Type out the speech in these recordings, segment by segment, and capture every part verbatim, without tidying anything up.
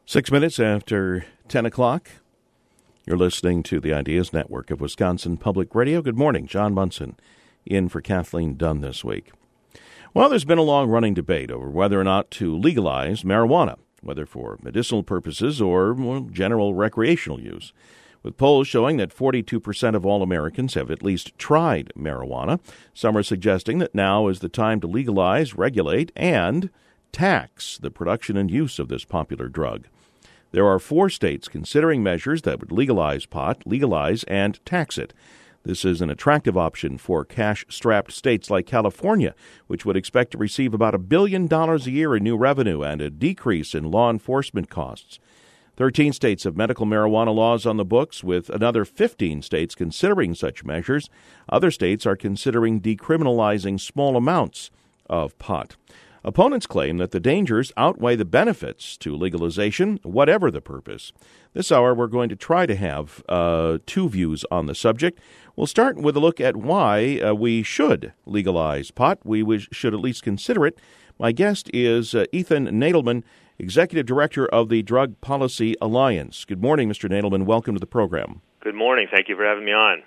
Six minutes after ten o'clock, you're listening to the Ideas Network of Wisconsin Public Radio. Good morning. John Munson in for Kathleen Dunn this week. Well, there's been a long-running debate over whether or not to legalize marijuana, whether for medicinal purposes or well, general recreational use, with polls showing that forty-two percent of all Americans have at least tried marijuana. Some are suggesting that now is the time to legalize, regulate, and tax the production and use of this popular drug. There are four states considering measures that would legalize pot, legalize, and tax it. This is an attractive option for cash-strapped states like California, which would expect to receive about a billion dollars a year in new revenue and a decrease in law enforcement costs. Thirteen states have medical marijuana laws on the books, with another fifteen states considering such measures. Other states are considering decriminalizing small amounts of pot. Opponents claim that the dangers outweigh the benefits to legalization, whatever the purpose. This hour, we're going to try to have uh, two views on the subject. We'll start with a look at why uh, we should legalize pot. We wish, should at least consider it. My guest is uh, Ethan Nadelmann, Executive Director of the Drug Policy Alliance. Good morning, Mister Nadelmann. Welcome to the program. Good morning. Thank you for having me on.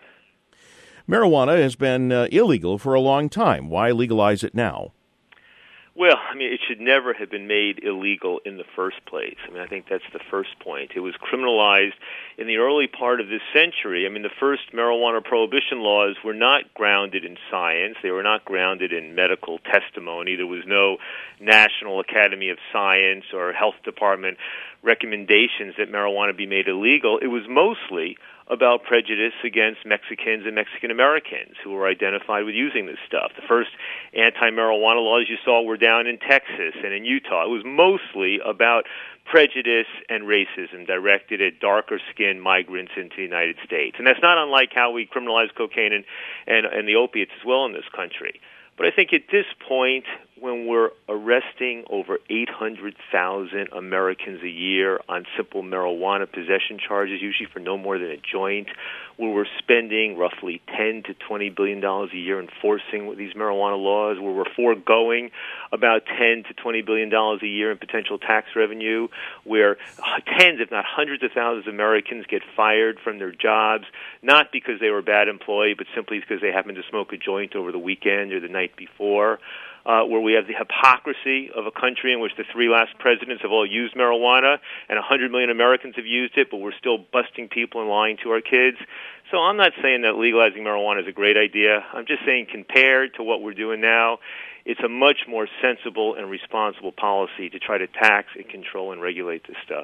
Marijuana has been uh, illegal for a long time. Why legalize it now? Well, I mean, it should never have been made illegal in the first place. I mean, I think that's the first point. It was criminalized in the early part of this century. I mean, the first marijuana prohibition laws were not grounded in science. They were not grounded in medical testimony. There was no National Academy of Science or Health Department recommendations that marijuana be made illegal. It was mostly about prejudice against Mexicans and Mexican Americans who were identified with using this stuff. The first anti-marijuana laws you saw were down in Texas and in Utah. It was mostly about prejudice and racism directed at darker-skinned migrants into the United States. And that's not unlike how we criminalize cocaine and, and, and the opiates as well in this country. But I think at this point, when we're arresting over eight hundred thousand Americans a year on simple marijuana possession charges, usually for no more than a joint, where we're spending roughly ten to twenty billion dollars a year enforcing these marijuana laws, where we're foregoing about ten to twenty billion dollars a year in potential tax revenue, where tens, if not hundreds of thousands of Americans get fired from their jobs, not because they were a bad employee, but simply because they happened to smoke a joint over the weekend or the night before. Uh, where we have the hypocrisy of a country in which the three last presidents have all used marijuana and one hundred million Americans have used it, but we're still busting people and lying to our kids. So I'm not saying that legalizing marijuana is a great idea. I'm just saying compared to what we're doing now, it's a much more sensible and responsible policy to try to tax and control and regulate this stuff.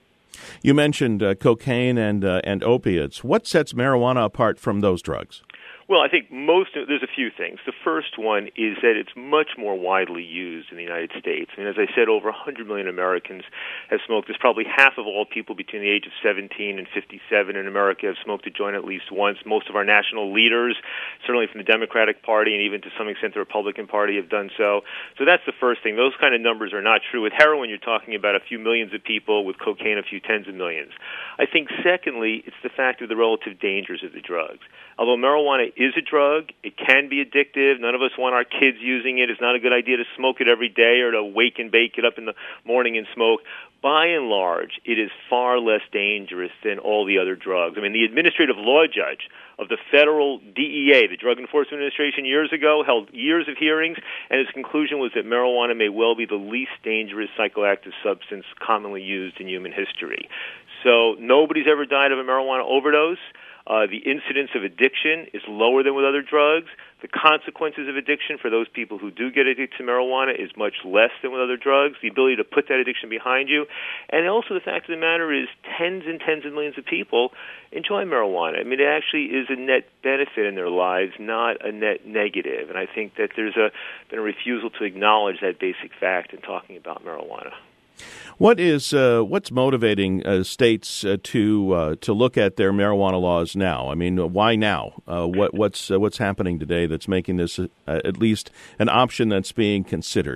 You mentioned uh, cocaine and uh, and opiates. What sets marijuana apart from those drugs? Well, I think most of, there's a few things. The first one is that it's much more widely used in the United States. I mean, as I said, over one hundred million Americans have smoked. There's probably half of all people between the age of seventeen and fifty-seven in America have smoked a joint at least once. Most of our national leaders, certainly from the Democratic Party and even to some extent the Republican Party, have done so. So that's the first thing. Those kind of numbers are not true. With heroin, you're talking about a few millions of people. With cocaine, a few tens of millions. I think, secondly, it's the fact of the relative dangers of the drugs. Although marijuana is a drug, it can be addictive. None of us want our kids using it. It's not a good idea to smoke it every day or to wake and bake it up in the morning and smoke. By and large, it is far less dangerous than all the other drugs. I mean, the administrative law judge of the federal D E A, the Drug Enforcement Administration, years ago, held years of hearings, and his conclusion was that marijuana may well be the least dangerous psychoactive substance commonly used in human history. So nobody's ever died of a marijuana overdose. Uh, the incidence of addiction is lower than with other drugs. The consequences of addiction for those people who do get addicted to marijuana is much less than with other drugs. The ability to put that addiction behind you. And also the fact of the matter is tens and tens of millions of people enjoy marijuana. I mean, it actually is a net benefit in their lives, not a net negative. And I think that there's a, been a refusal to acknowledge that basic fact in talking about marijuana. What is uh, what's motivating uh, states uh, to uh, to look at their marijuana laws now? I mean, why now? Uh, what what's uh, what's happening today that's making this uh, at least an option that's being considered?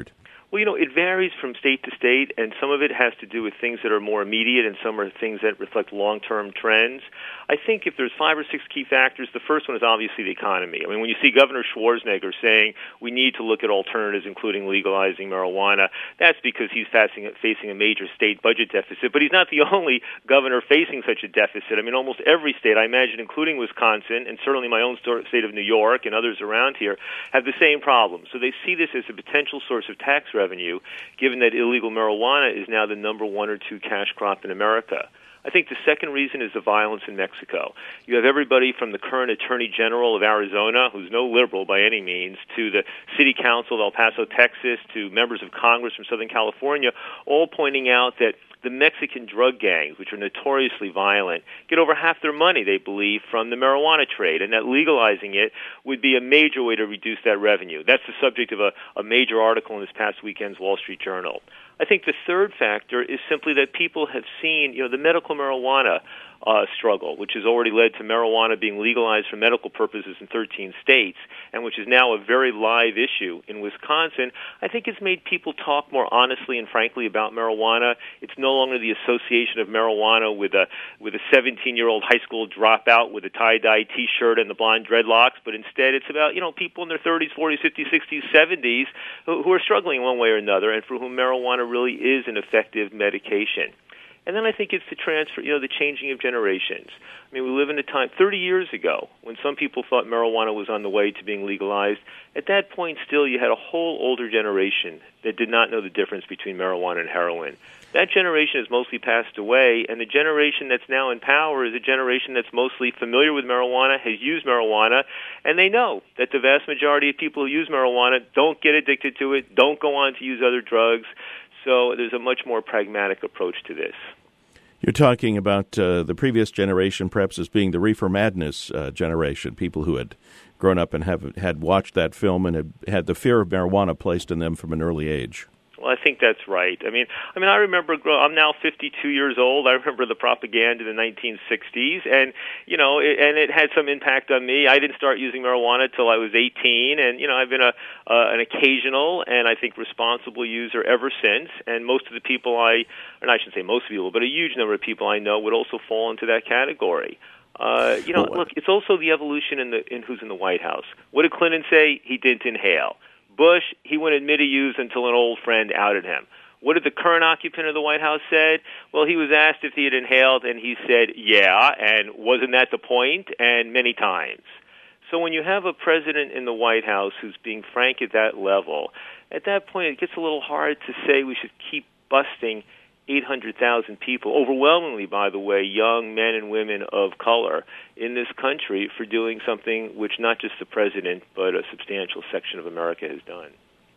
Well, you know, it varies from state to state, and some of it has to do with things that are more immediate, and some are things that reflect long-term trends. I think if there's five or six key factors, the first one is obviously the economy. I mean, when you see Governor Schwarzenegger saying we need to look at alternatives, including legalizing marijuana, that's because he's facing, facing a major state budget deficit. But he's not the only governor facing such a deficit. I mean, almost every state, I imagine, including Wisconsin, and certainly my own state of New York and others around here, have the same problem. So they see this as a potential source of tax revenue, given that illegal marijuana is now the number one or two cash crop in America. I think the second reason is the violence in Mexico. You have everybody from the current Attorney General of Arizona, who's no liberal by any means, to the City Council of El Paso, Texas, to members of Congress from Southern California, all pointing out that the Mexican drug gangs, which are notoriously violent, get over half their money, they believe, from the marijuana trade, and that legalizing it would be a major way to reduce that revenue. That's the subject of a, a major article in this past weekend's Wall Street Journal. I think the third factor is simply that people have seen, you know, the medical marijuana uh, struggle, which has already led to marijuana being legalized for medical purposes in thirteen states, and which is now a very live issue in Wisconsin. I think it's made people talk more honestly and frankly about marijuana. It's no longer the association of marijuana with a with a seventeen-year-old high school dropout with a tie-dye T-shirt and the blonde dreadlocks, but instead it's about, you know, people in their thirties, forties, fifties, sixties, seventies who, who are struggling one way or another, and for whom marijuana really is an effective medication. And then I think it's the transfer, you know, the changing of generations. I mean, we live in a time, thirty years ago, when some people thought marijuana was on the way to being legalized. At that point, still, you had a whole older generation that did not know the difference between marijuana and heroin. That generation has mostly passed away, and the generation that's now in power is a generation that's mostly familiar with marijuana, has used marijuana, and they know that the vast majority of people who use marijuana don't get addicted to it, don't go on to use other drugs. So there's a much more pragmatic approach to this. You're talking about uh, the previous generation perhaps as being the Reefer Madness uh, generation, people who had grown up and have had watched that film and had had the fear of marijuana placed in them from an early age. Well, I think that's right. I mean, I mean, I remember. I'm now fifty-two years old. I remember the propaganda in the nineteen sixties, and you know, it, and it had some impact on me. I didn't start using marijuana till I was eighteen, and you know, I've been a uh, an occasional and I think responsible user ever since. And most of the people I, or I shouldn't say most people, but a huge number of people I know would also fall into that category. Uh, you know, look, it's also the evolution in the in who's in the White House. What did Clinton say? He didn't inhale. Bush, he wouldn't admit he used until an old friend outed him. What did the current occupant of the White House say? Well, he was asked if he had inhaled, and he said, yeah, and wasn't that the point? And many times. So when you have a president in the White House who's being frank at that level, at that point it gets a little hard to say we should keep busting eight hundred thousand people, overwhelmingly, by the way, young men and women of color in this country for doing something which not just the president, but a substantial section of America has done.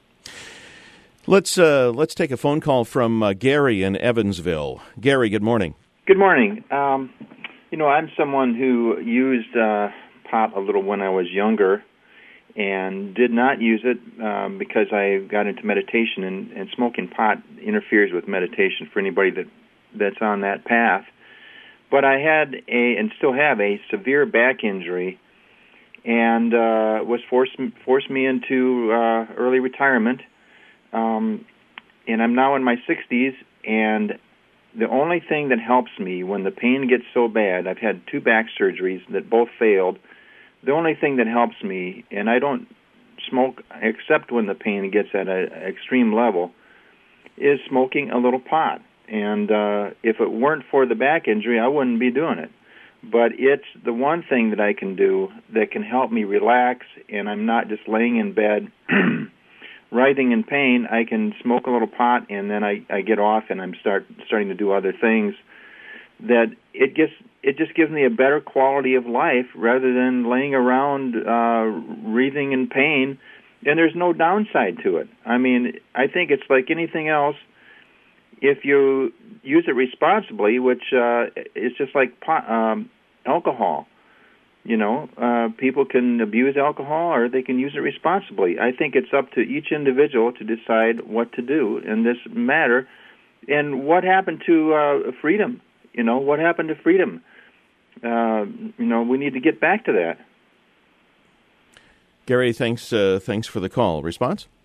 Let's uh, let's take a phone call from uh, Gary in Evansville. Gary, good morning. Good morning. Um, you know, I'm someone who used uh, pot a little when I was younger and did not use it um, because I got into meditation, and, and smoking pot interferes with meditation for anybody that that's on that path. But I had a, and still have, a severe back injury, and uh, was forced forced me into uh, early retirement. Um, and I'm now in my sixties, and the only thing that helps me when the pain gets so bad, I've had two back surgeries that both failed. The only thing that helps me, and I don't smoke except when the pain gets at an extreme level, is smoking a little pot. And uh, if it weren't for the back injury, I wouldn't be doing it. But it's the one thing that I can do that can help me relax, and I'm not just laying in bed writhing in pain. I can smoke a little pot, and then I, I get off, and I'm start starting to do other things. That it gets it just gives me a better quality of life rather than laying around uh, wreathing in pain. And there's no downside to it. I mean, I think it's like anything else. If you use it responsibly, which uh, is just like pot, um, alcohol. You know, uh, people can abuse alcohol or they can use it responsibly. I think it's up to each individual to decide what to do in this matter. And what happened to uh, freedom? You know, what happened to freedom? Uh, you know, we need to get back to that. Gary, thanks uh, thanks for the call. Response?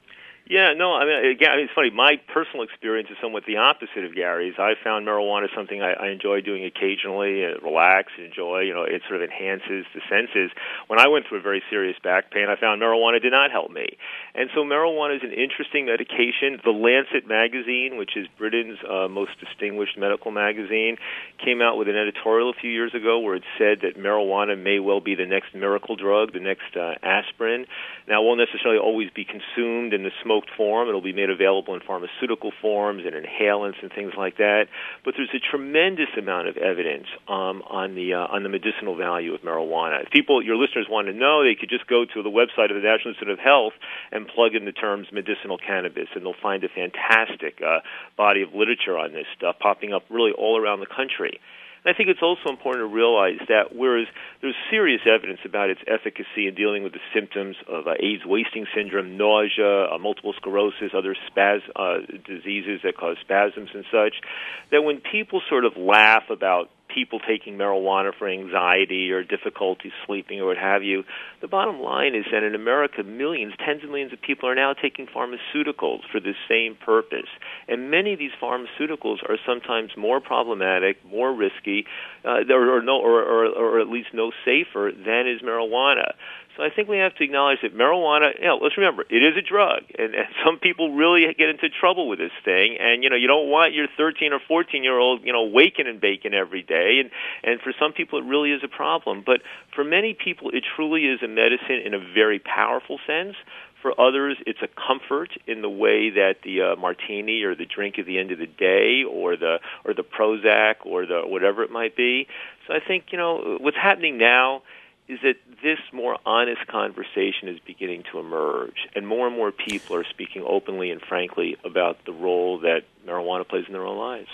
Yeah, no, I mean, again, I mean, it's funny. My personal experience is somewhat the opposite of Gary's. I found marijuana something I, I enjoy doing occasionally, uh, relax, enjoy. You know, it sort of enhances the senses. When I went through a very serious back pain, I found marijuana did not help me. And so marijuana is an interesting medication. The Lancet magazine, which is Britain's uh, most distinguished medical magazine, came out with an editorial a few years ago where it said that marijuana may well be the next miracle drug, the next uh, aspirin. Now, it won't necessarily always be consumed in the smoke form. It'll be made available in pharmaceutical forms and inhalants and things like that. But there's a tremendous amount of evidence um, on the uh, on the medicinal value of marijuana. If people, your listeners, want to know, they could just go to the website of the National Institute of Health and plug in the terms medicinal cannabis, and they'll find a fantastic uh, body of literature on this stuff popping up really all around the country. And I think it's also important to realize that whereas there's serious evidence about its efficacy in dealing with the symptoms of uh, AIDS wasting syndrome, nausea, uh, multiple sclerosis, other spaz- uh, diseases that cause spasms and such, that when people sort of laugh about people taking marijuana for anxiety or difficulty sleeping or what have you, the bottom line is that in America, millions, tens of millions of people are now taking pharmaceuticals for this same purpose. And many of these pharmaceuticals are sometimes more problematic, more risky, uh, or, or, no, or, or, or at least no safer than is marijuana. So I think we have to acknowledge that marijuana, you know, let's remember, it is a drug, and, and some people really get into trouble with this thing, and, you know, you don't want your thirteen or fourteen-year-old, you know, waking and baking every day, and, and for some people it really is a problem. But for many people, it truly is a medicine in a very powerful sense. For others, it's a comfort in the way that the uh, martini or the drink at the end of the day or the or the Prozac or the whatever it might be. So I think, you know, what's happening now is that this more honest conversation is beginning to emerge, and more and more people are speaking openly and frankly about the role that marijuana plays in their own lives.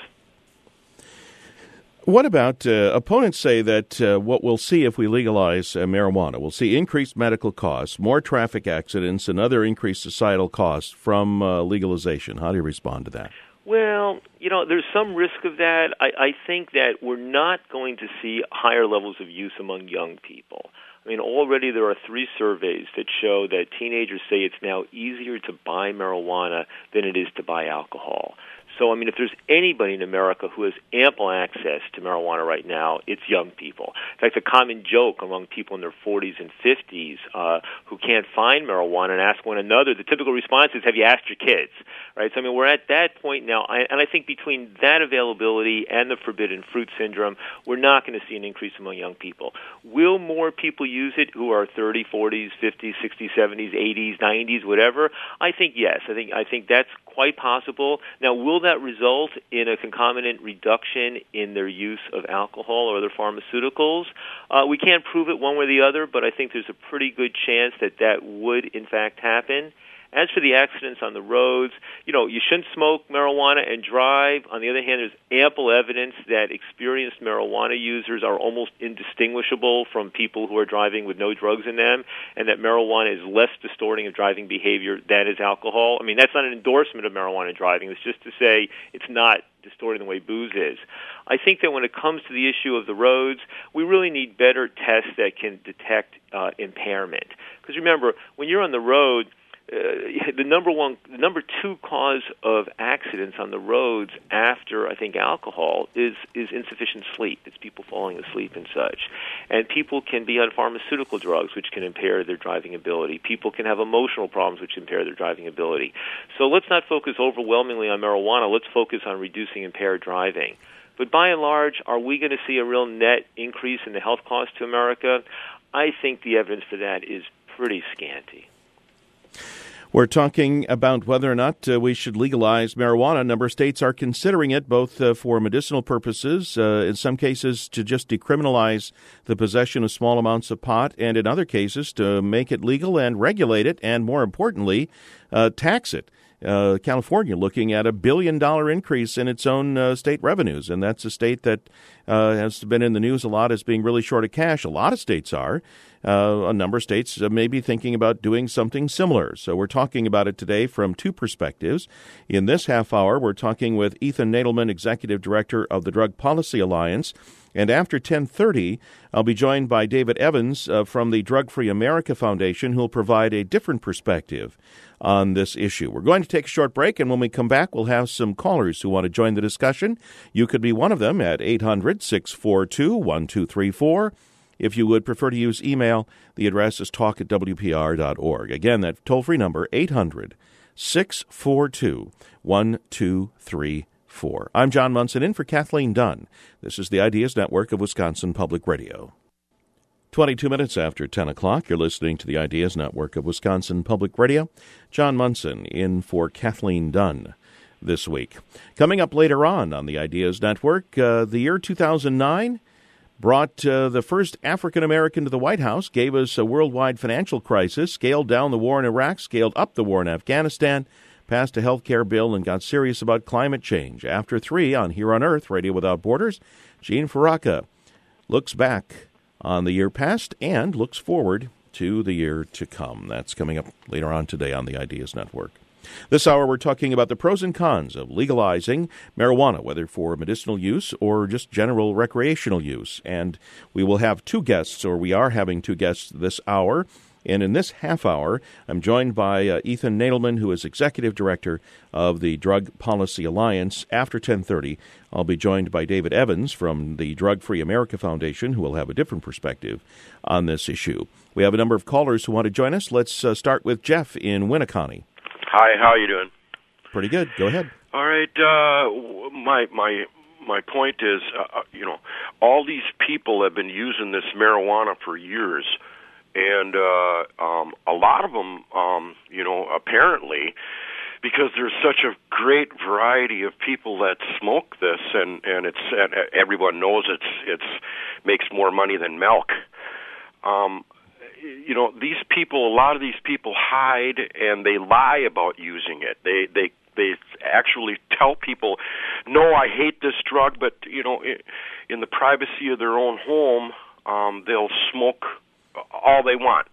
What about uh, opponents say that uh, what we'll see if we legalize uh, marijuana, we'll see increased medical costs, more traffic accidents, and other increased societal costs from uh, legalization? How do you respond to that? Well, you know, there's some risk of that. I, I think that we're not going to see higher levels of use among young people. I mean, already there are three surveys that show that teenagers say it's now easier to buy marijuana than it is to buy alcohol. So, I mean, if there's anybody in America who has ample access to marijuana right now, it's young people. In fact, the common joke among people in their forties and fifties uh, who can't find marijuana and ask one another, the typical response is, have you asked your kids? Right? So, I mean, we're at that point now, and I think between that availability and the forbidden fruit syndrome, we're not going to see an increase among young people. Will more people use it who are thirty, forties, fifties, sixties, seventies, eighties, nineties, whatever? I think yes. I think I think that's quite possible. Now, will that result in a concomitant reduction in their use of alcohol or other pharmaceuticals? Uh, we can't prove it one way or the other, but I think there's a pretty good chance that that would, in fact, happen. As for the accidents on the roads, you know, you shouldn't smoke marijuana and drive. On the other hand, there's ample evidence that experienced marijuana users are almost indistinguishable from people who are driving with no drugs in them, and that marijuana is less distorting of driving behavior than is alcohol. I mean, that's not an endorsement of marijuana driving. It's just to say it's not distorting the way booze is. I think that when it comes to the issue of the roads, we really need better tests that can detect uh, impairment. Because remember, when you're on the road, Uh, the number one, the number two cause of accidents on the roads after, I think, alcohol is, is insufficient sleep. It's people falling asleep and such. And people can be on pharmaceutical drugs, which can impair their driving ability. People can have emotional problems, which impair their driving ability. So let's not focus overwhelmingly on marijuana. Let's focus on reducing impaired driving. But by and large, are we going to see a real net increase in the health cost to America? I think the evidence for that is pretty scanty. We're talking about whether or not uh, we should legalize marijuana. A number of states are considering it, both uh, for medicinal purposes, uh, in some cases to just decriminalize the possession of small amounts of pot, and in other cases to make it legal and regulate it, and more importantly, uh, tax it. Uh, California looking at a billion dollar increase in its own uh, state revenues, and that's a state that uh, has been in the news a lot as being really short of cash. A lot of states are. Uh, a number of states uh, may be thinking about doing something similar. So we're talking about it today from two perspectives. In this half hour, we're talking with Ethan Nadelmann, Executive Director of the Drug Policy Alliance, And after ten thirty, I'll be joined by David Evans uh, from the Drug Free America Foundation, who will provide a different perspective on this issue. We're going to take a short break, and when we come back, we'll have some callers who want to join the discussion. You could be one of them at eight hundred, six four two, one two three four. If you would prefer to use email, the address is talk at w p r dot org. Again, that toll-free number, eight hundred, six four two, one two three four. I'm John Munson, in for Kathleen Dunn. This is the Ideas Network of Wisconsin Public Radio. twenty-two minutes after ten o'clock, you're listening to the Ideas Network of Wisconsin Public Radio. John Munson, in for Kathleen Dunn this week. Coming up later on on the Ideas Network, uh, the year two thousand nine brought uh, the first African-American to the White House, gave us a worldwide financial crisis, scaled down the war in Iraq, scaled up the war in Afghanistan, passed a health care bill, and got serious about climate change. After three on Here on Earth, Radio Without Borders, Gene Faraca looks back on the year past and looks forward to the year to come. That's coming up later on today on the Ideas Network. This hour, we're talking about the pros and cons of legalizing marijuana, whether for medicinal use or just general recreational use. And we will have two guests, or we are having two guests this hour. And in this half hour, I'm joined by uh, Ethan Nadelman, who is Executive Director of the Drug Policy Alliance. After ten thirty, I'll be joined by David Evans from the Drug Free America Foundation, who will have a different perspective on this issue. We have a number of callers who want to join us. Let's uh, start with Jeff in Winneconne. Hi, how are you doing? Pretty good. Go ahead. All right. Uh, my my my point is, uh, you know, all these people have been using this marijuana for years, and uh, um, a lot of them, um, you know, apparently, because there's such a great variety of people that smoke this, and and it's and everyone knows it's it's makes more money than milk. Um, You know, these people, a lot of these people hide and they lie about using it. They they they actually tell people, no, I hate this drug, but, you know, in the privacy of their own home, um, they'll smoke all they want.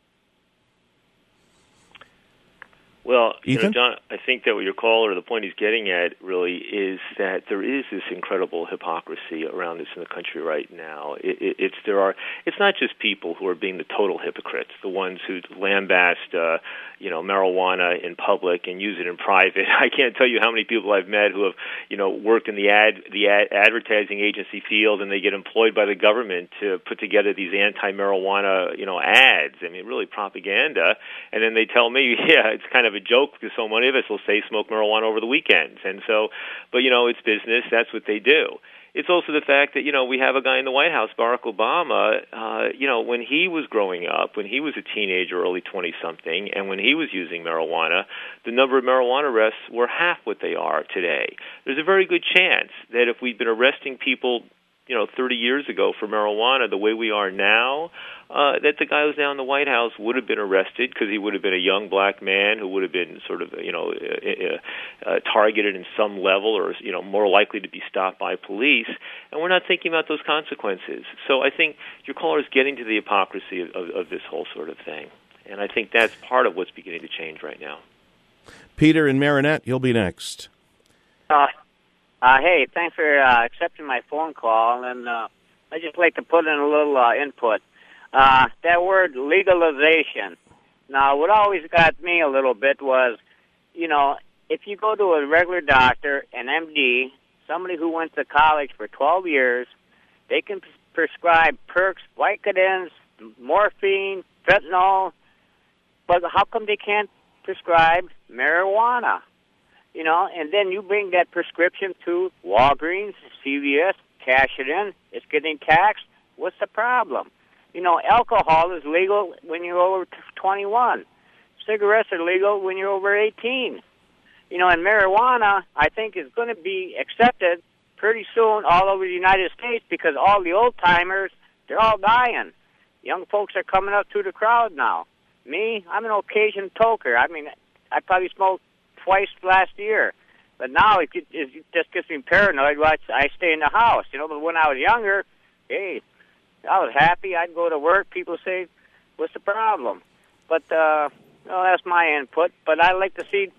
Well, you know, Ethan? John, I think that what your caller, the point he's getting at, really is that there is this incredible hypocrisy around this in the country right now. It, it, it's there are. It's not just people who are being the total hypocrites, the ones who lambast, uh, you know, marijuana in public and use it in private. I can't tell you how many people I've met who have, you know, worked in the ad the ad, advertising agency field, and they get employed by the government to put together these anti-marijuana, you know, ads. I mean, really propaganda. And then they tell me, yeah, it's kind of a joke because so many of us will say smoke marijuana over the weekends. And so, but, you know, it's business. That's what they do. It's also the fact that, you know, we have a guy in the White House, Barack Obama, uh, you know, when he was growing up, when he was a teenager, early twenty-something, and when he was using marijuana, the number of marijuana arrests were half what they are today. There's a very good chance that if we'd been arresting people, you know, thirty years ago for marijuana the way we are now, uh, that the guy who's now in the White House would have been arrested because he would have been a young black man who would have been sort of, you know, uh, uh, targeted in some level or, you know, more likely to be stopped by police. And we're not thinking about those consequences. So I think your caller is getting to the hypocrisy of, of, of this whole sort of thing. And I think that's part of what's beginning to change right now. Peter in Marinette, you'll be next. Uh, uh, hey, thanks for uh, accepting my phone call. And uh, I'd just like to put in a little uh, input. Uh, that word legalization. Now, what always got me a little bit was, you know, if you go to a regular doctor, an M D, somebody who went to college for twelve years, they can prescribe perks, Vicodins, morphine, fentanyl, but how come they can't prescribe marijuana? You know, and then you bring that prescription to Walgreens, C V S, cash it in, it's getting taxed. What's the problem? You know, alcohol is legal when you're over twenty-one. Cigarettes are legal when you're over eighteen. You know, and marijuana, I think, is going to be accepted pretty soon all over the United States because all the old-timers, they're all dying. Young folks are coming up through the crowd now. Me, I'm an occasion toker. I mean, I probably smoked twice last year. But now it, it just gets me paranoid. I stay in the house. You know, but when I was younger, hey, I was happy. I'd go to work. People say, what's the problem? But, uh, well, that's my input. But I'd like to see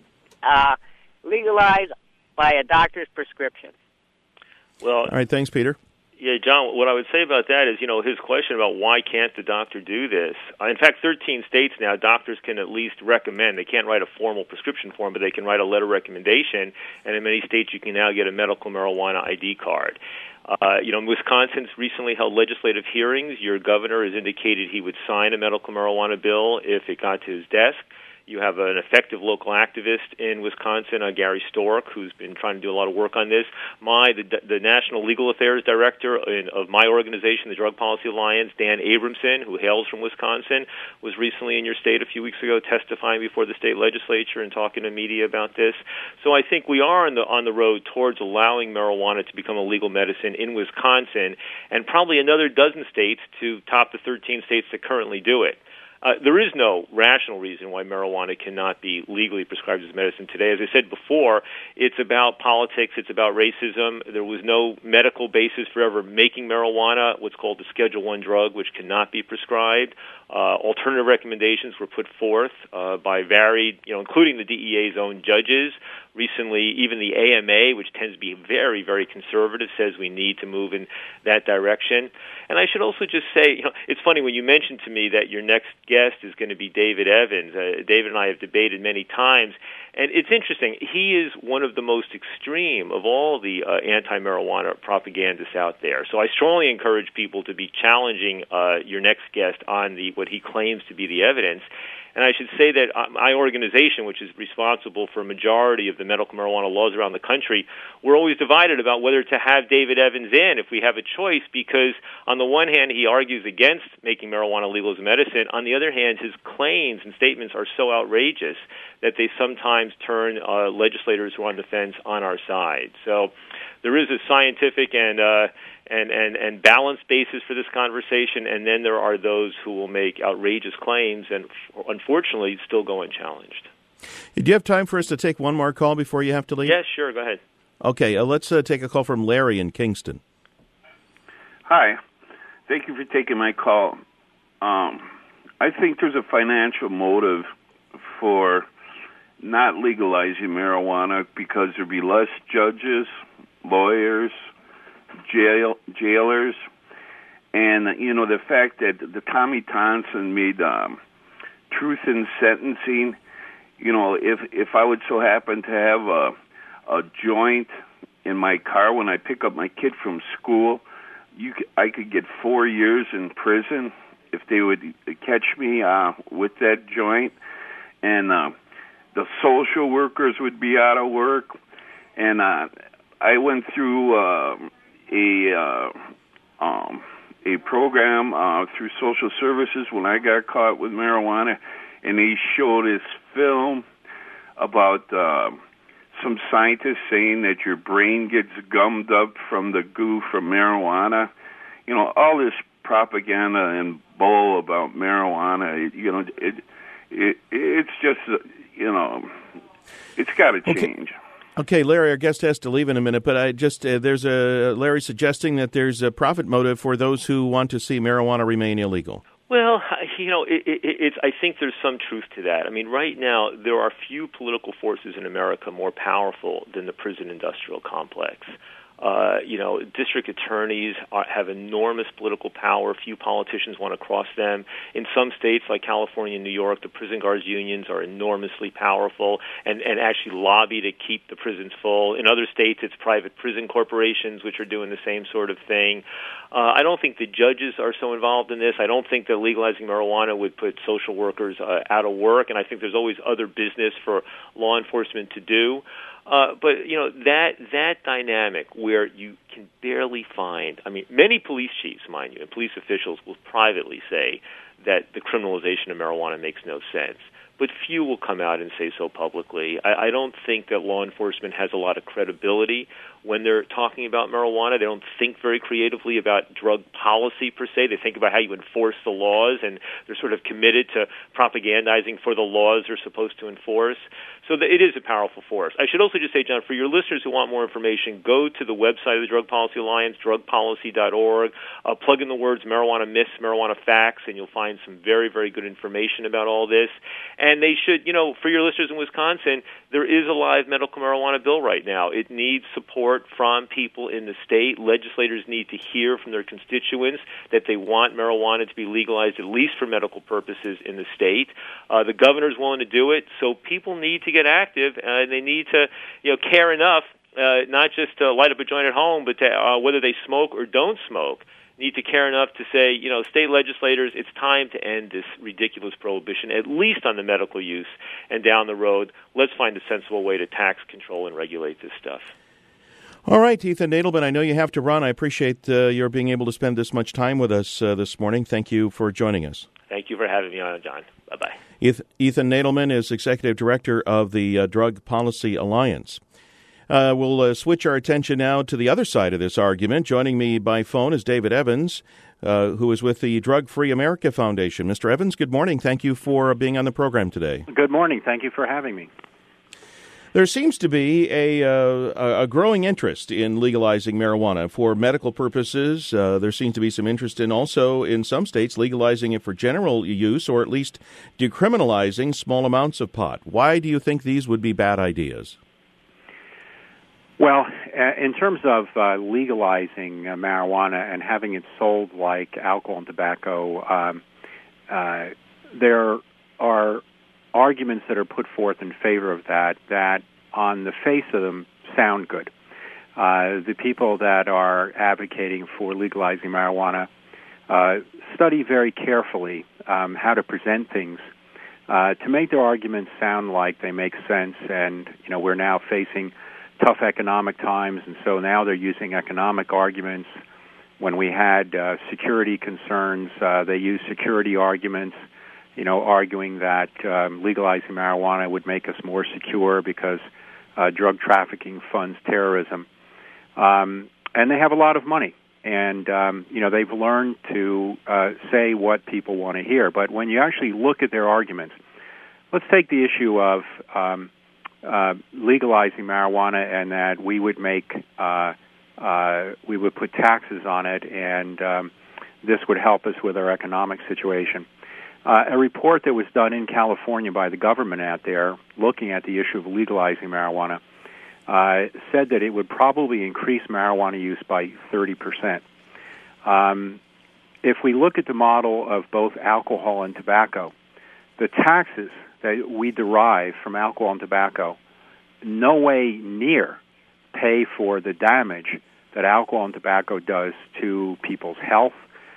uh, legalized by a doctor's prescription. Well, all right, thanks, Peter. Yeah, John, what I would say about that is, you know, his question about why can't the doctor do this? Uh, in fact, thirteen states now, doctors can at least recommend. They can't write a formal prescription form, but they can write a letter recommendation, and in many states you can now get a medical marijuana I D card. Uh, you know, Wisconsin's recently held legislative hearings. Your governor has indicated he would sign a medical marijuana bill if it got to his desk. You have an effective local activist in Wisconsin, uh, Gary Stork, who's been trying to do a lot of work on this. My, the, the National Legal Affairs Director in, of my organization, the Drug Policy Alliance, Dan Abramson, who hails from Wisconsin, was recently in your state a few weeks ago testifying before the state legislature and talking to media about this. So I think we are on the, on the road towards allowing marijuana to become a legal medicine in Wisconsin, and probably another dozen states to top the thirteen states that currently do it. Uh, there is no rational reason why marijuana cannot be legally prescribed as medicine today. As I said before, it's about politics, it's about racism. There was no medical basis for ever making marijuana, what's called the Schedule One drug, which cannot be prescribed. Uh, alternative recommendations were put forth uh, by varied, you know, including the D E A's own judges. Recently, even the A M A, which tends to be very, very conservative, says we need to move in that direction. And I should also just say, you know, it's funny when you mentioned to me that your next guest is going to be David Evans. Uh, David and I have debated many times, and it's interesting. He is one of the most extreme of all the uh, anti-marijuana propagandists out there. So I strongly encourage people to be challenging uh, your next guest on the what he claims to be the evidence. And I should say that my organization, which is responsible for a majority of the medical marijuana laws around the country, we're always divided about whether to have David Evans in if we have a choice, because on the one hand, he argues against making marijuana legal as medicine. On the other hand, his claims and statements are so outrageous that they sometimes turn uh, legislators who are on the fence on our side. So there is a scientific and uh, and, and, and balanced basis for this conversation, and then there are those who will make outrageous claims and, unfortunately, still go unchallenged. Do you have time for us to take one more call before you have to leave? Yes, sure. Go ahead. Okay, uh, let's uh, take a call from Larry in Kingston. Hi. Thank you for taking my call. Um, I think there's a financial motive for not legalizing marijuana because there'd be less judges, lawyers, jail jailers, and you know the fact that the Tommy Thompson made um, truth in sentencing. You know, if if I would so happen to have a a joint in my car when I pick up my kid from school, you could, I could get four years in prison if they would catch me uh, with that joint, and uh, the social workers would be out of work, and uh, I went through. Uh, a uh, um, a program uh, through social services when I got caught with marijuana, and they showed this film about uh, some scientists saying that your brain gets gummed up from the goo from marijuana. You know, all this propaganda and bull about marijuana, it, you know, it, it it's just, uh, you know, it's got to change. Okay. Okay, Larry, our guest has to leave in a minute, but I just uh, there's a Larry suggesting that there's a profit motive for those who want to see marijuana remain illegal. Well, you know, it, it, it's. I think there's some truth to that. I mean, right now there are few political forces in America more powerful than the prison industrial complex. Uh, you know, district attorneys are, have enormous political power. Few politicians want to cross them. In some states, like California and New York, the prison guards unions are enormously powerful and, and actually lobby to keep the prisons full. In other states, it's private prison corporations which are doing the same sort of thing. Uh, I don't think the judges are so involved in this. I don't think that legalizing marijuana would put social workers uh, out of work, and I think there's always other business for law enforcement to do. Uh, but, you know, that that dynamic where you can barely find, I mean, many police chiefs, mind you, and police officials will privately say that the criminalization of marijuana makes no sense. But few will come out and say so publicly. I, I don't think that law enforcement has a lot of credibility when they're talking about marijuana. They don't think very creatively about drug policy per se. They think about how you enforce the laws, and they're sort of committed to propagandizing for the laws they're supposed to enforce. So the, it is a powerful force. I should also just say, John, for your listeners who want more information, go to the website of the Drug Policy Alliance, drug policy dot org. Uh, plug in the words marijuana myths, marijuana facts, and you'll find find some very, very good information about all this. And they should, you know, for your listeners in Wisconsin, there is a live medical marijuana bill right now. It needs support from people in the state. Legislators need to hear from their constituents that they want marijuana to be legalized, at least for medical purposes, in the state. Uh, the governor's willing to do it, so people need to get active, uh, and they need to, you know, care enough, uh, not just to light up a joint at home, but to, uh, whether they smoke or don't smoke, need to care enough to say, you know, state legislators, it's time to end this ridiculous prohibition, at least on the medical use, and down the road, let's find a sensible way to tax, control, and regulate this stuff. All right, Ethan Nadelman, I know you have to run. I appreciate uh, your being able to spend this much time with us uh, this morning. Thank you for joining us. Thank you for having me on, John. Bye-bye. Ethan Nadelman is Executive Director of the uh, Drug Policy Alliance. Uh, we'll uh, switch our attention now to the other side of this argument. Joining me by phone is David Evans, uh, who is with the Drug Free America Foundation. Mister Evans, good morning. Thank you for being on the program today. Good morning. Thank you for having me. There seems to be a, uh, a growing interest in legalizing marijuana for medical purposes. Uh, there seems to be some interest in also, in some states, legalizing it for general use or at least decriminalizing small amounts of pot. Why do you think these would be bad ideas? Well, in terms of uh, legalizing uh, marijuana and having it sold like alcohol and tobacco, um, uh, there are arguments that are put forth in favor of that that on the face of them sound good. Uh, the people that are advocating for legalizing marijuana uh, study very carefully um, how to present things uh, to make their arguments sound like they make sense. And, you know, we're now facing tough economic times, and so now they're using economic arguments. When we had uh, security concerns, uh, they used security arguments, you know, arguing that um, legalizing marijuana would make us more secure because uh, drug trafficking funds terrorism. Um, and they have a lot of money. And, um, you know, they've learned to uh, say what people want to hear. But when you actually look at their arguments, let's take the issue of um, uh, legalizing marijuana and that we would make, uh, uh, we would put taxes on it and um, this would help us with our economic situation. Uh, a report that was done in California by the government out there looking at the issue of legalizing marijuana uh, said that it would probably increase marijuana use by thirty percent. Um, if we look at the model of both alcohol and tobacco, the taxes that we derive from alcohol and tobacco no way near pay for the damage that alcohol and tobacco does to people's health,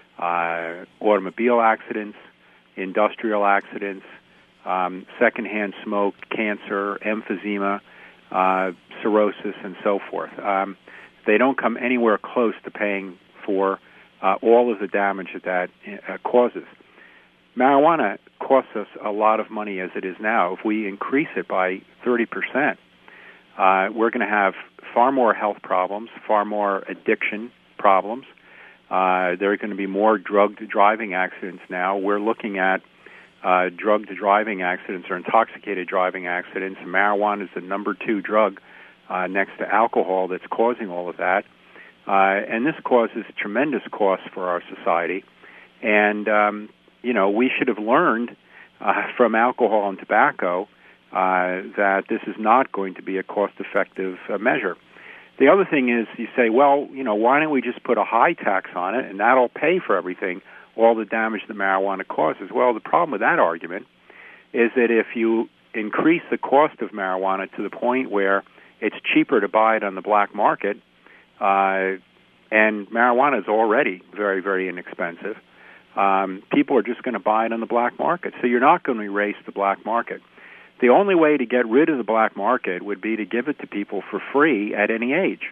uh, automobile accidents, industrial accidents, um, secondhand smoke, cancer, emphysema, uh, cirrhosis, and so forth. Um, they don't come anywhere close to paying for uh, all of the damage that that uh, causes. Marijuana costs us a lot of money as it is now. If we increase it by thirty percent, uh, we're going to have far more health problems, far more addiction problems. Uh, there are going to be more drug-to-driving accidents now. We're looking at uh, drug-to-driving accidents or intoxicated driving accidents. Marijuana is the number two drug uh, next to alcohol that's causing all of that. Uh, and this causes tremendous costs for our society. And, um, you know, we should have learned uh, from alcohol and tobacco uh, that this is not going to be a cost-effective uh, measure. The other thing is you say, well, you know, why don't we just put a high tax on it and that'll pay for everything, all the damage that marijuana causes? Well, the problem with that argument is that if you increase the cost of marijuana to the point where it's cheaper to buy it on the black market, uh, and marijuana is already very, very inexpensive, um, people are just going to buy it on the black market. So you're not going to erase the black market. The only way to get rid of the black market would be to give it to people for free at any age.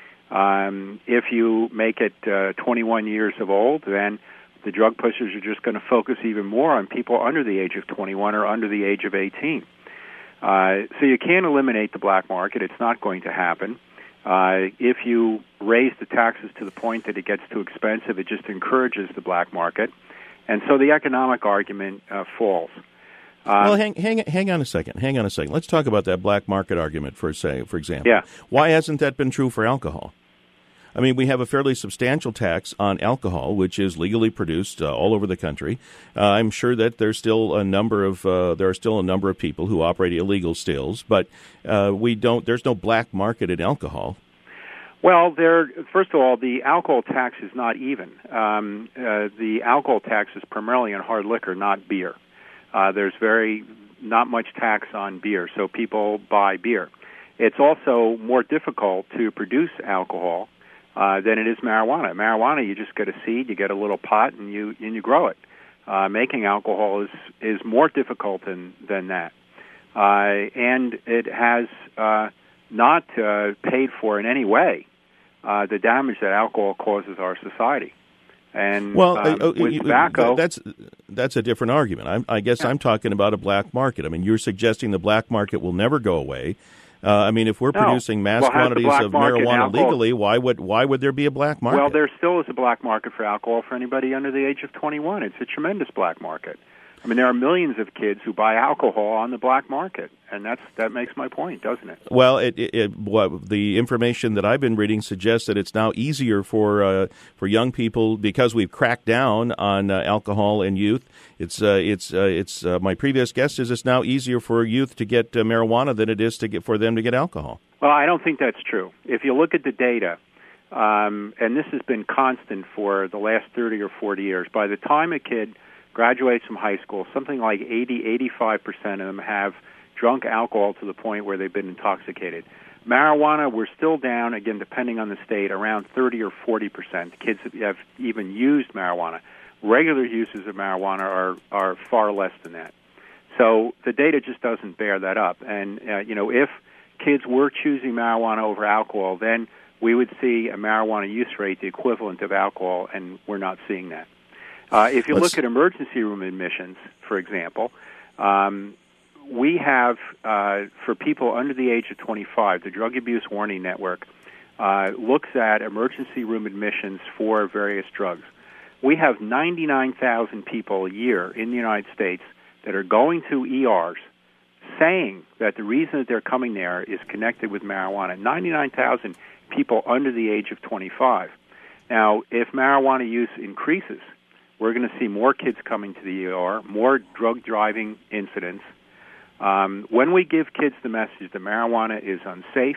Um, if you make it uh, twenty-one years of old, then the drug pushers are just going to focus even more on people under the age of twenty-one or under the age of eighteen. Uh, so you can't eliminate the black market. It's not going to happen. Uh, if you raise the taxes to the point that it gets too expensive, it just encourages the black market. And so the economic argument uh, falls. Um, well, hang, hang hang on a second. Hang on a second. Let's talk about that black market argument for say, for example. Yeah. Why hasn't that been true for alcohol? I mean, we have a fairly substantial tax on alcohol, which is legally produced uh, all over the country. Uh, I'm sure that there's still a number of uh, there are still a number of people who operate illegal stills, but uh, we don't. There's no black market in alcohol. Well, there. First of all, the alcohol tax is not even. Um, uh, the alcohol tax is primarily on hard liquor, not beer. Uh, there's very not much tax on beer, so people buy beer. It's also more difficult to produce alcohol uh, than it is marijuana. Marijuana, you just get a seed, you get a little pot, and you and you grow it. Uh, making alcohol is is more difficult than than that, uh, and it has uh, not uh, paid for in any way uh, the damage that alcohol causes our society. And well, um, uh, with uh, tobacco, that's that's a different argument. I'm, I guess yeah. I'm talking about a black market. I mean, you're suggesting the black market will never go away. Uh, I mean, if we're no. producing mass well, quantities of marijuana legally, why would why would there be a black market? Well, there still is a black market for alcohol for anybody under the age of twenty-one. It's a tremendous black market. I mean, there are millions of kids who buy alcohol on the black market, and that's that makes my point, doesn't it? Well, it, it, it, what, the information that I've been reading suggests that it's now easier for uh, for young people because we've cracked down on uh, alcohol in youth. It's uh, it's uh, it's uh, my previous guess is it's now easier for youth to get uh, marijuana than it is to get for them to get alcohol. Well, I don't think that's true. If you look at the data, um, and this has been constant for the last thirty or forty years, by the time a kid graduates from high school, something like eighty, eighty-five percent of them have drunk alcohol to the point where they've been intoxicated. Marijuana, we're still down, again, depending on the state, around thirty or forty percent. Kids have even used marijuana. Regular uses of marijuana are, are far less than that. So the data just doesn't bear that up. And, uh, you know, if kids were choosing marijuana over alcohol, then we would see a marijuana use rate the equivalent of alcohol, and we're not seeing that. Uh, if you Let's... look at emergency room admissions, for example, um, we have, uh, for people under the age of twenty-five, the Drug Abuse Warning Network uh, looks at emergency room admissions for various drugs. We have ninety-nine thousand people a year in the United States that are going to E Rs saying that the reason that they're coming there is connected with marijuana. ninety-nine thousand people under the age of twenty-five. Now, if marijuana use increases, we're going to see more kids coming to the E R, more drug driving incidents. Um, when we give kids the message that marijuana is unsafe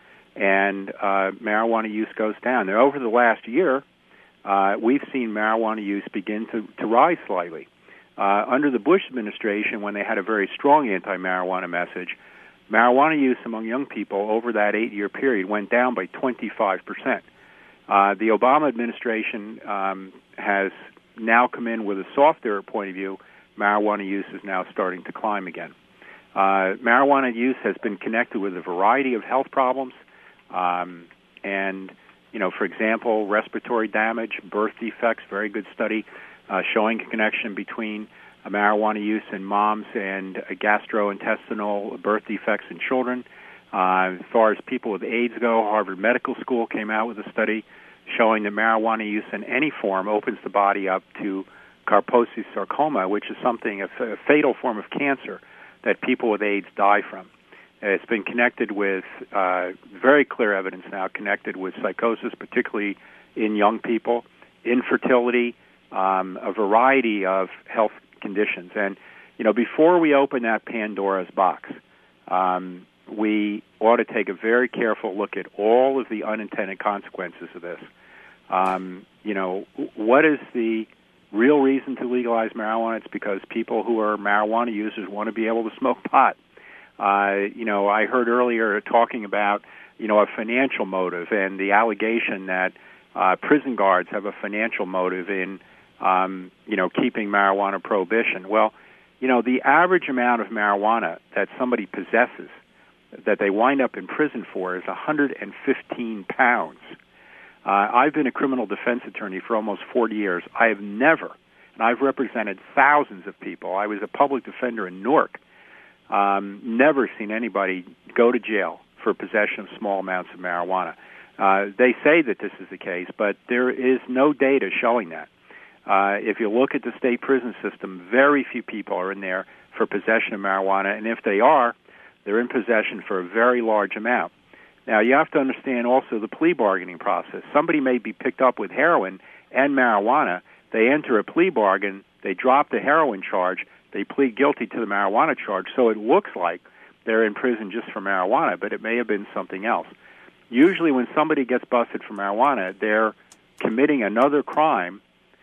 and uh, marijuana use goes down, now over the last year, uh, we've seen marijuana use begin to, to rise slightly. Uh, under the Bush administration, when they had a very strong anti-marijuana message, marijuana use among young people over that eight-year period went down by twenty-five percent. Uh, the Obama administration um, has now come in with a softer point of view. Marijuana use is now starting to climb again. Uh, marijuana use has been connected with a variety of health problems, um, and, you know, for example, respiratory damage, birth defects, very good study uh, showing a connection between uh, marijuana use in moms and uh, gastrointestinal birth defects in children. Uh, as far as people with AIDS go, Harvard Medical School came out with a study showing that marijuana use in any form opens the body up to Kaposi sarcoma, which is something, a, f- a fatal form of cancer that people with AIDS die from. It's been connected with, uh, very clear evidence now, connected with psychosis, particularly in young people, infertility, um, a variety of health conditions. And, you know, before we open that Pandora's box, um, we ought to take a very careful look at all of the unintended consequences of this. Um, you know, what is the real reason to legalize marijuana? It's because people who are marijuana users want to be able to smoke pot. Uh, you know, I heard earlier talking about, you know, a financial motive and the allegation that uh, prison guards have a financial motive in, um, you know, keeping marijuana prohibition. Well, you know, the average amount of marijuana that somebody possesses that they wind up in prison for is one hundred fifteen pounds. Uh, I've been a criminal defense attorney for almost forty years. I have never, and I've represented thousands of people. I was a public defender in Newark. Um, never seen anybody go to jail for possession of small amounts of marijuana. Uh, they say that this is the case, but there is no data showing that. Uh, if you look at the state prison system, very few people are in there for possession of marijuana, and if they are, they're in possession for a very large amount. Now, you have to understand also the plea bargaining process. Somebody may be picked up with heroin and marijuana. They enter a plea bargain. They drop the heroin charge. They plead guilty to the marijuana charge. So it looks like they're in prison just for marijuana, but it may have been something else. Usually when somebody gets busted for marijuana, they're committing another crime,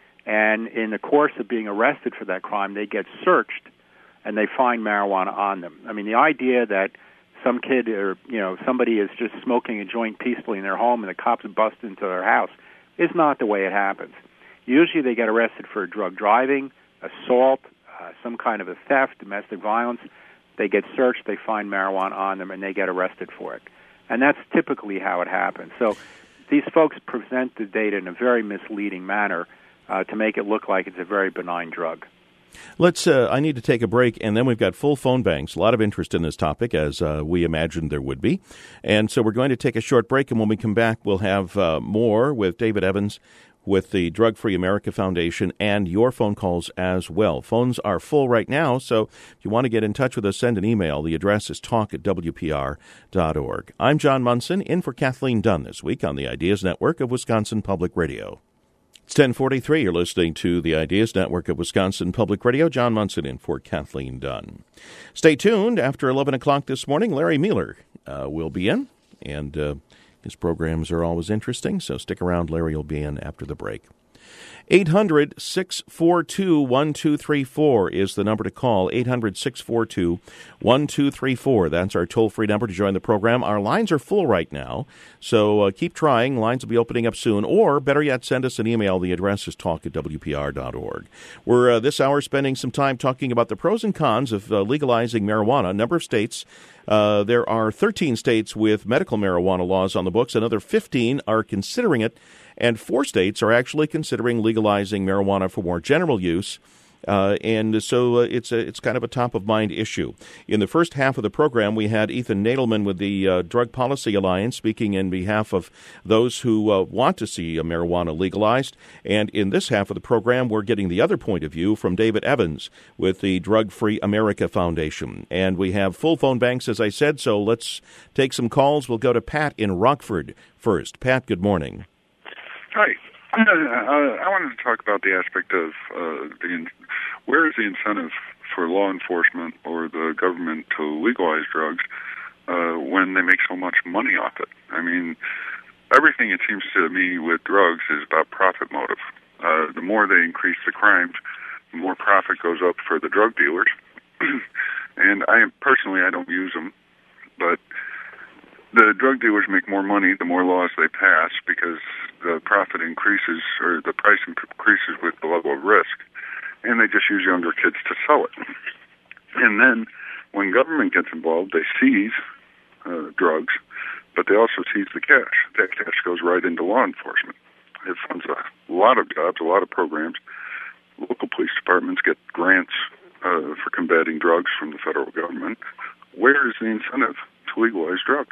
and in the course of being arrested for that crime, they get searched, and they find marijuana on them. I mean, the idea that some kid or, you know, somebody is just smoking a joint peacefully in their home and the cops bust into their house is not the way it happens. Usually they get arrested for drug driving, assault, uh, some kind of a theft, domestic violence. They get searched, they find marijuana on them, and they get arrested for it. And that's typically how it happens. So these folks present the data in a very misleading manner uh, to make it look like it's a very benign drug. Let's. Uh, I need to take a break, and then we've got full phone banks. A lot of interest in this topic, as uh, we imagined there would be. And so we're going to take a short break, and when we come back, we'll have uh, more with David Evans with the Drug Free America Foundation and your phone calls as well. Phones are full right now, so if you want to get in touch with us, send an email. The address is talk at w p r dot org. I'm John Munson, in for Kathleen Dunn this week on the Ideas Network of Wisconsin Public Radio. It's ten forty-three. You're listening to the Ideas Network of Wisconsin Public Radio. John Munson in for Kathleen Dunn. Stay tuned. After eleven o'clock this morning, Larry Mueller uh, will be in, and uh, his programs are always interesting, so stick around. Larry will be in after the break. eight hundred, six four two, one two three four is the number to call, eight hundred, six four two, one two three four. That's our toll-free number to join the program. Our lines are full right now, so uh, keep trying. Lines will be opening up soon, or better yet, send us an email. The address is talk at w p r dot org. We're uh, this hour spending some time talking about the pros and cons of uh, legalizing marijuana. A number of states. Uh, there are thirteen states with medical marijuana laws on the books. Another fifteen are considering it. And four states are actually considering legalizing marijuana for more general use. Uh, and so uh, it's a, it's kind of a top-of-mind issue. In the first half of the program, we had Ethan Nadelman with the uh, Drug Policy Alliance speaking in behalf of those who uh, want to see uh, marijuana legalized. And in this half of the program, we're getting the other point of view from David Evans with the Drug Free America Foundation. And we have full phone banks, as I said, so let's take some calls. We'll go to Pat in Rockford first. Pat, good morning. Hi. Uh, I wanted to talk about the aspect of uh, the in- where is the incentive for law enforcement or the government to legalize drugs uh, when they make so much money off it? I mean, everything, it seems to me, with drugs is about profit motive. Uh, the more they increase the crimes, the more profit goes up for the drug dealers. And I personally, I don't use them, but the drug dealers make more money the more laws they pass because the profit increases or the price increases with the level of risk, and they just use younger kids to sell it. And then when government gets involved, they seize uh, drugs, but they also seize the cash. That cash goes right into law enforcement. It funds a lot of jobs, a lot of programs. Local police departments get grants uh, for combating drugs from the federal government. Where is the incentive to legalize drugs?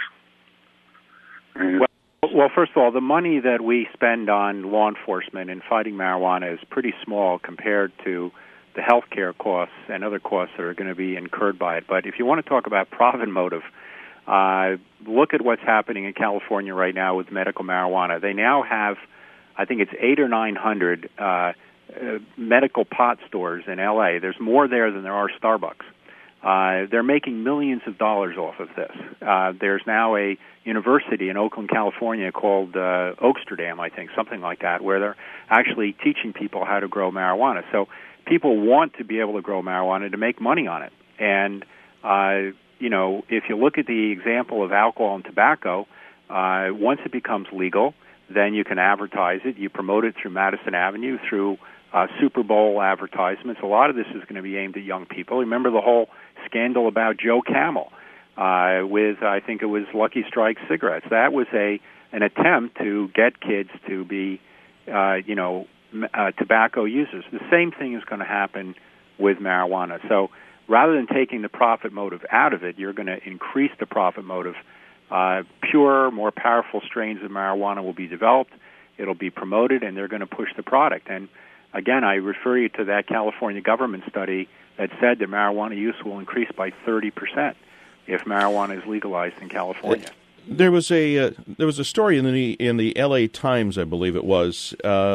And well, well, first of all, the money that we spend on law enforcement and fighting marijuana is pretty small compared to the health care costs and other costs that are going to be incurred by it. But if you want to talk about profit motive, uh, look at what's happening in California right now with medical marijuana. They now have, I think it's eight or nine hundred uh, uh, medical pot stores in L A. There's more there than there are Starbucks. Uh, they're making millions of dollars off of this. Uh, there's now a university in Oakland, California called uh, Oaksterdam, I think, something like that, where they're actually teaching people how to grow marijuana. So people want to be able to grow marijuana to make money on it. And, uh, you know, if you look at the example of alcohol and tobacco, uh, once it becomes legal, then you can advertise it. You promote it through Madison Avenue, through uh, Super Bowl advertisements. A lot of this is going to be aimed at young people. Remember the whole scandal about Joe Camel uh, with, I think it was Lucky Strike cigarettes. That was a an attempt to get kids to be, uh, you know, uh, tobacco users. The same thing is going to happen with marijuana. So rather than taking the profit motive out of it, you're going to increase the profit motive. Uh, pure, more powerful strains of marijuana will be developed. It'll be promoted, and they're going to push the product. And again, I refer you to that California government study that said that marijuana use will increase by thirty percent if marijuana is legalized in California. There was a uh, there was a story in the in the L A Times, I believe it was,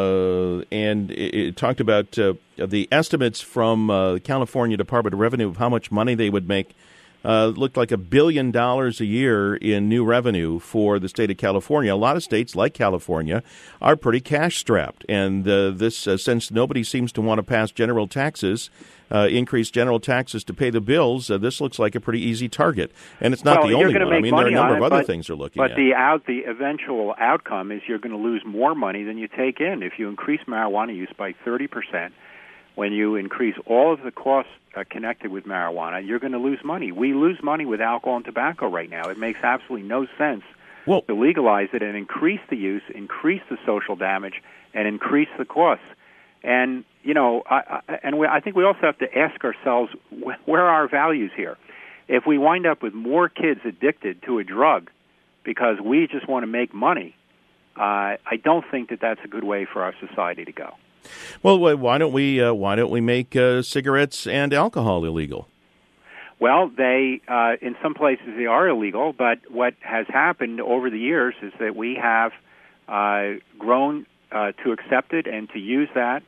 uh, and it, it talked about uh, the estimates from uh, the California Department of Revenue of how much money they would make. Uh, looked like a billion dollars a year in new revenue for the state of California. A lot of states, like California, are pretty cash-strapped. And uh, this, uh, since nobody seems to want to pass general taxes, uh, increase general taxes to pay the bills, uh, this looks like a pretty easy target. And it's not well, the only one. I mean, there are a number it, of other but, things they're looking but at. But the out, the eventual outcome is you're going to lose more money than you take in. If you increase marijuana use by thirty percent, when you increase all of the costs uh, connected with marijuana, you're going to lose money. We lose money with alcohol and tobacco right now. It makes absolutely no sense well, to legalize it and increase the use, increase the social damage, and increase the costs. And, you know, I, I, and we, I think we also have to ask ourselves, wh- where are our values here? If we wind up with more kids addicted to a drug because we just want to make money, uh, I don't think that that's a good way for our society to go. Well, why don't we uh, why don't we make uh, cigarettes and alcohol illegal? Well, they uh, in some places they are illegal, but what has happened over the years is that we have uh, grown uh, to accept it and to use that,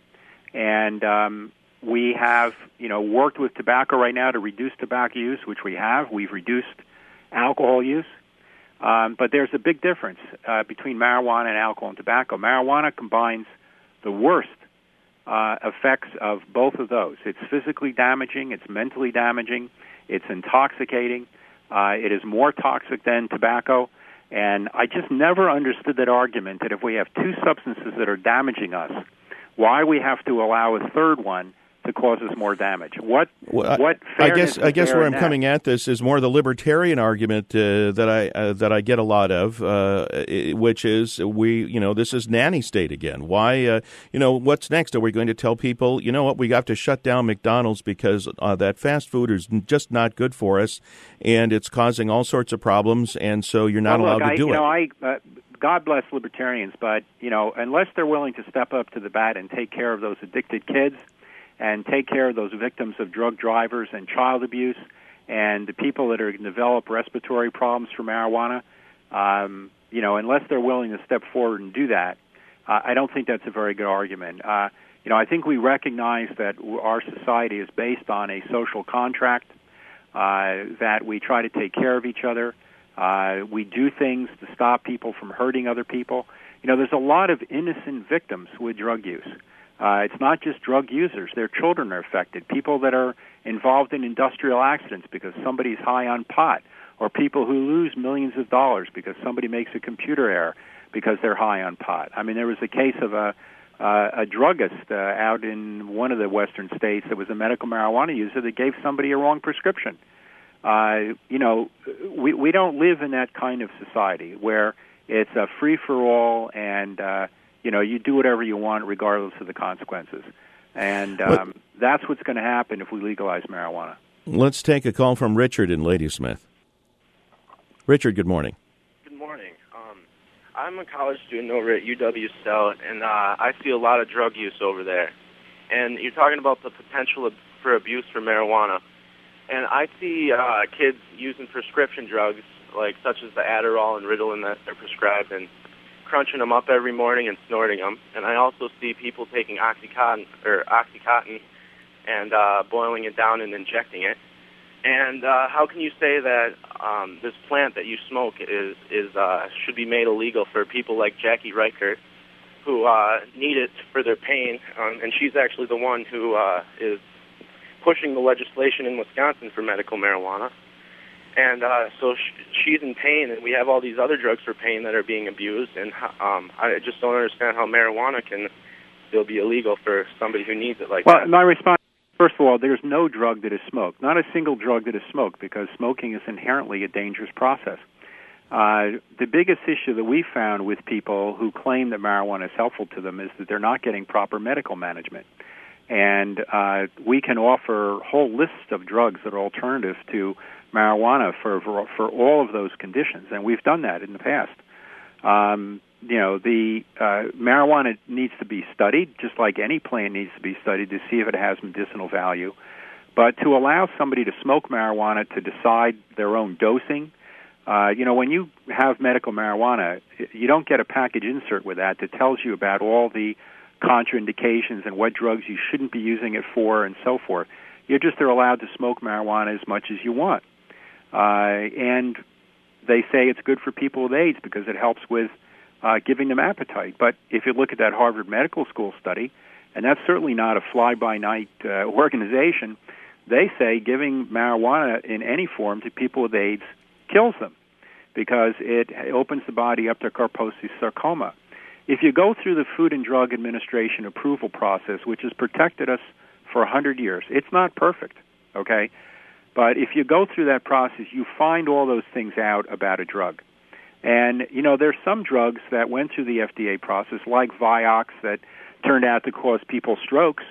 and um, we have you know worked with tobacco right now to reduce tobacco use, which we have. We've reduced alcohol use, um, but there's a big difference uh, between marijuana and alcohol and tobacco. Marijuana combines the worst Uh, effects of both of those. It's physically damaging, it's mentally damaging, it's intoxicating, uh, it is more toxic than tobacco, and I just never understood that argument that if we have two substances that are damaging us, why we have to allow a third one to cause us more damage. What? Well, what? I guess. I guess where I'm that? coming at this is more the libertarian argument uh, that I uh, that I get a lot of, uh, which is we, you know, this is nanny state again. Why, uh, you know, what's next? Are we going to tell people, you know what, we have to shut down McDonald's because uh, that fast food is just not good for us, and it's causing all sorts of problems, and so you're not well, allowed look, to I, do you it. Know, I, uh, God bless libertarians, but you know, unless they're willing to step up to the bat and take care of those addicted kids, and take care of those victims of drug drivers and child abuse, and the people that are going to develop respiratory problems from marijuana, um, you know, unless they're willing to step forward and do that, uh, I don't think that's a very good argument. Uh, you know, I think we recognize that our society is based on a social contract, uh, that we try to take care of each other. Uh, we do things to stop people from hurting other people. You know, there's a lot of innocent victims with drug use. Uh, it's not just drug users. Their children are affected. People that are involved in industrial accidents because somebody's high on pot, or people who lose millions of dollars because somebody makes a computer error because they're high on pot. I mean, there was a case of a uh, a druggist uh, out in one of the western states that was a medical marijuana user that gave somebody a wrong prescription. Uh, you know, we we don't live in that kind of society where it's a free-for-all and uh, you know, you do whatever you want regardless of the consequences. And um, that's what's going to happen if we legalize marijuana. Let's take a call from Richard in Ladysmith. Richard, good morning. Good morning. Um, I'm a college student over at U W-Stell, and uh, I see a lot of drug use over there. And you're talking about the potential for abuse for marijuana. And I see uh, kids using prescription drugs, like such as the Adderall and Ritalin that they're prescribed, and crunching them up every morning and snorting them. And I also see people taking Oxycontin or Oxycontin and uh, boiling it down and injecting it. And uh, how can you say that um, this plant that you smoke is is uh, should be made illegal for people like Jackie Reichert, who uh, need it for their pain? Um, and she's actually the one who uh, is pushing the legislation in Wisconsin for medical marijuana. And uh, so sh- she's in pain, and we have all these other drugs for pain that are being abused. And um, I just don't understand how marijuana can still be illegal for somebody who needs it like well, that. Well, my response, first of all, there's no drug that is smoked, not a single drug that is smoked, because smoking is inherently a dangerous process. Uh, the biggest issue that we found with people who claim that marijuana is helpful to them is that they're not getting proper medical management. And uh, we can offer whole lists of drugs that are alternative to marijuana for for all of those conditions, and we've done that in the past. Um, you know, the uh, marijuana needs to be studied, just like any plant needs to be studied to see if it has medicinal value. But to allow somebody to smoke marijuana to decide their own dosing, Uh, you know, when you have medical marijuana, you don't get a package insert with that that tells you about all the contraindications and what drugs you shouldn't be using it for and so forth. You're just are allowed to smoke marijuana as much as you want. Uh, and they say it's good for people with AIDS because it helps with uh, giving them appetite. But if you look at that Harvard Medical School study, and that's certainly not a fly-by-night uh, organization, they say giving marijuana in any form to people with AIDS kills them because it opens the body up to Kaposi's sarcoma. If you go through the Food and Drug Administration approval process, which has protected us for one hundred years, it's not perfect, okay? But if you go through that process, you find all those things out about a drug. And, you know, there's some drugs that went through the F D A process, like Vioxx, that turned out to cause people strokes.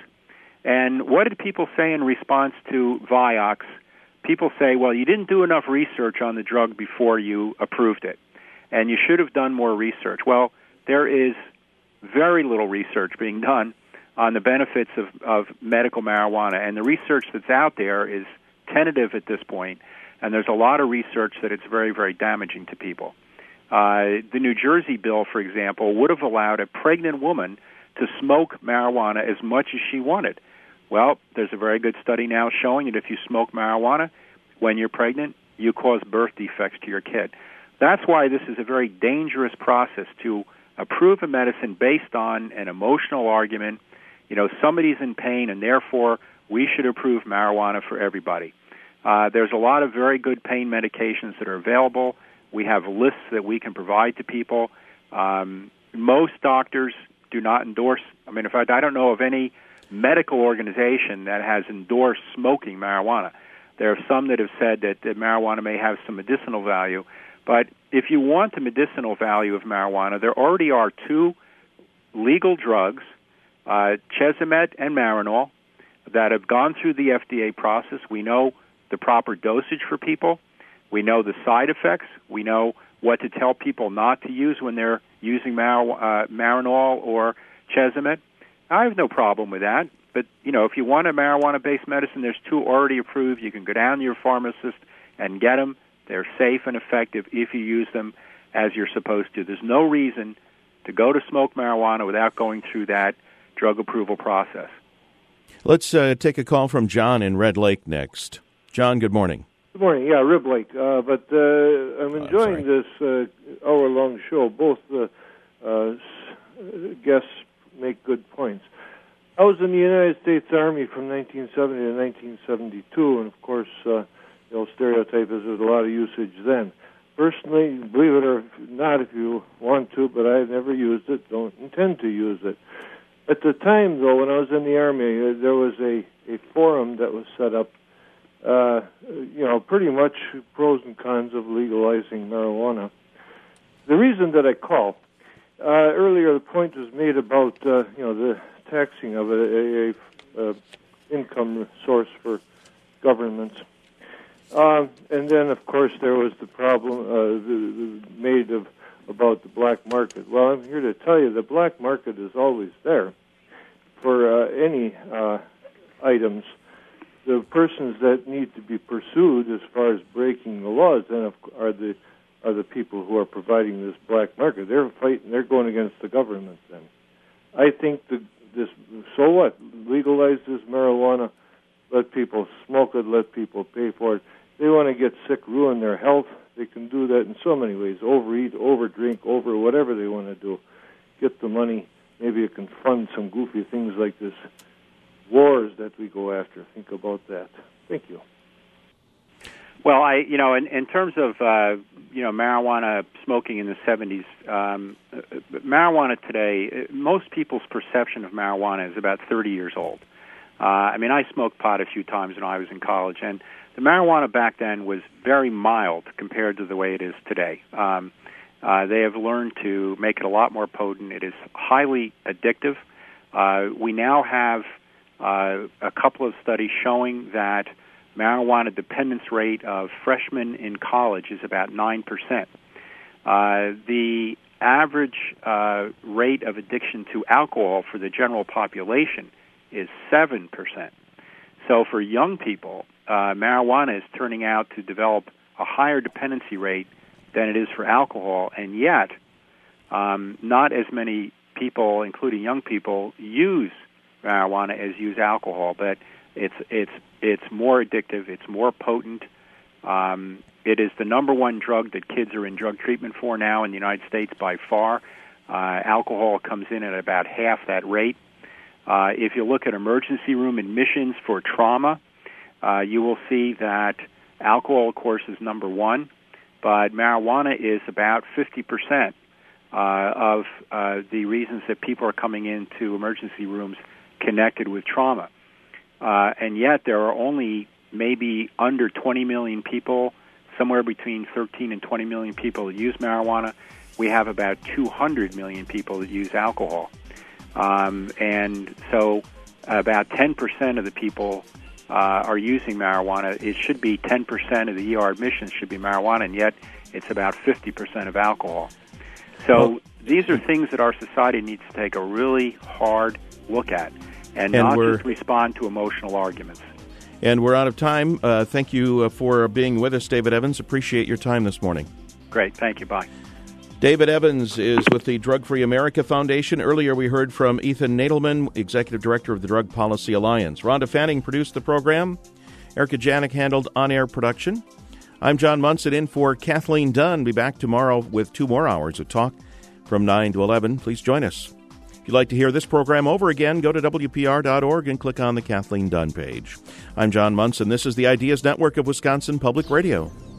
And what did people say in response to Vioxx? People say, well, you didn't do enough research on the drug before you approved it, and you should have done more research. Well, there is very little research being done on the benefits of, of medical marijuana, and the research that's out there is tentative at this point, and there's a lot of research that it's very, very damaging to people. Uh, the New Jersey bill, for example, would have allowed a pregnant woman to smoke marijuana as much as she wanted. Well, there's a very good study now showing that if you smoke marijuana when you're pregnant, you cause birth defects to your kid. That's why this is a very dangerous process to approve a medicine based on an emotional argument. You know, somebody's in pain, and therefore we should approve marijuana for everybody. Uh, there's a lot of very good pain medications that are available. We have lists that we can provide to people. Um, most doctors do not endorse. I mean, in fact, I don't know of any medical organization that has endorsed smoking marijuana. There are some that have said that, that marijuana may have some medicinal value. But if you want the medicinal value of marijuana, there already are two legal drugs, uh, Chesomet and Marinol, that have gone through the F D A process. We know the proper dosage for people. We know the side effects. We know what to tell people not to use when they're using Mar- uh, Marinol or Chesomet. I have no problem with that. But, you know, if you want a marijuana-based medicine, there's two already approved. You can go down to your pharmacist and get them. They're safe and effective if you use them as you're supposed to. There's no reason to go to smoke marijuana without going through that drug approval process. Let's uh, take a call from John in Red Lake next. John, good morning. Good morning. Yeah, Rib Lake. Uh, but uh, I'm enjoying oh, this uh, hour-long show. Both the uh, guests make good points. I was in the United States Army from nineteen seventy to nineteen seventy-two, and of course, uh, the old stereotype is there's a lot of usage then. Personally, believe it or not if you want to, but I've never used it, don't intend to use it. At the time, though, when I was in the Army, uh, there was a, a forum that was set up, uh, you know, pretty much pros and cons of legalizing marijuana. The reason that I call, uh, earlier the point was made about, uh, you know, the taxing of a, a, a income source for governments. Um, and then, of course, there was the problem uh, the, the made of about the black market. Well, I'm here to tell you the black market is always there for uh, any uh, items. The persons that need to be pursued as far as breaking the laws then are the are the people who are providing this black market. They're fighting. They're going against the government. Then, I think the this. So what? Legalize this marijuana. Let people smoke it. Let people pay for it. They want to get sick, ruin their health. They can do that in so many ways. Overeat, overdrink, over whatever they want to do. Get the money. Maybe it can fund some goofy things like this wars that we go after. Think about that. Thank you. Well, I, you know, in, in terms of, uh, you know, marijuana smoking in the seventies, um, marijuana today, most people's perception of marijuana is about thirty years old. Uh, I mean, I smoked pot a few times when I was in college, and the marijuana back then was very mild compared to the way it is today. Um, uh, they have learned to make it a lot more potent. It is highly addictive. Uh, we now have uh, a couple of studies showing that marijuana dependence rate of freshmen in college is about nine percent. Uh, the average uh, rate of addiction to alcohol for the general population is seven percent. So for young people, uh, marijuana is turning out to develop a higher dependency rate than it is for alcohol, and yet um, not as many people, including young people, use marijuana as use alcohol. But it's it's it's more addictive. It's more potent. Um, it is the number one drug that kids are in drug treatment for now in the United States by far. Uh, alcohol comes in at about half that rate. Uh, if you look at emergency room admissions for trauma, uh, you will see that alcohol, of course, is number one, but marijuana is about fifty percent uh, of uh, the reasons that people are coming into emergency rooms connected with trauma. Uh, and yet there are only maybe under twenty million people, somewhere between thirteen and twenty million people that use marijuana. We have about two hundred million people that use alcohol. Um, and so about ten percent of the people uh, are using marijuana. It should be ten percent of the E R admissions should be marijuana, and yet it's about fifty percent of alcohol. So well, these are things that our society needs to take a really hard look at and, and not just respond to emotional arguments. And we're out of time. Uh, thank you for being with us, David Evans. Appreciate your time this morning. Great. Thank you. Bye. David Evans is with the Drug Free America Foundation. Earlier we heard from Ethan Nadelman, Executive Director of the Drug Policy Alliance. Rhonda Fanning produced the program. Erica Janik handled on-air production. I'm John Munson in for Kathleen Dunn. Be back tomorrow with two more hours of talk from nine to eleven. Please join us. If you'd like to hear this program over again, go to W P R dot org and click on the Kathleen Dunn page. I'm John Munson. This is the Ideas Network of Wisconsin Public Radio.